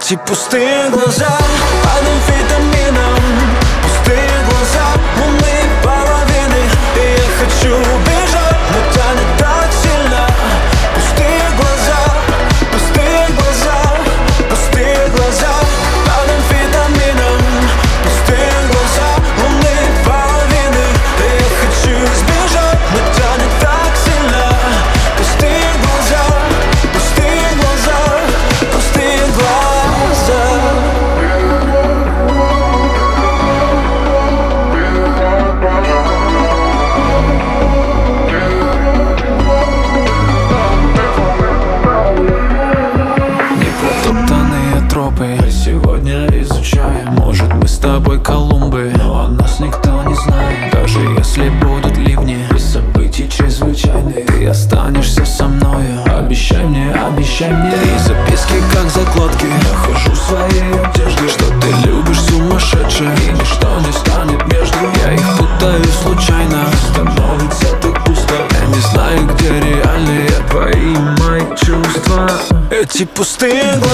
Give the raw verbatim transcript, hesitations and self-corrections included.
Эти пустые глаза под амфетамином, пустые глаза лунной половины. И я хочу бежать, но тянет так сильно. Пустые глаза, пустые глаза, пустые глаза под амфетамином, пустые глаза лунной половины. И я хочу сбежать, но тянет так сильно. Пустые глаза, пустые глаза, пустые глаза. Непротоптанные тропы сегодня изучаем. Может, мы с тобой Колумбы, но о нас никто не знает. Даже если будут ливни и события чрезвычайные, ты останешься со мною. Обещай мне, обещай мне. И записки как закладки нахожу в своей одежде, что ты любишь сумасшедших, и ничто не станет между. Я их путаю случайно, становится так пусто. Я не знаю, где реальные твои мои чувства. Эти пустые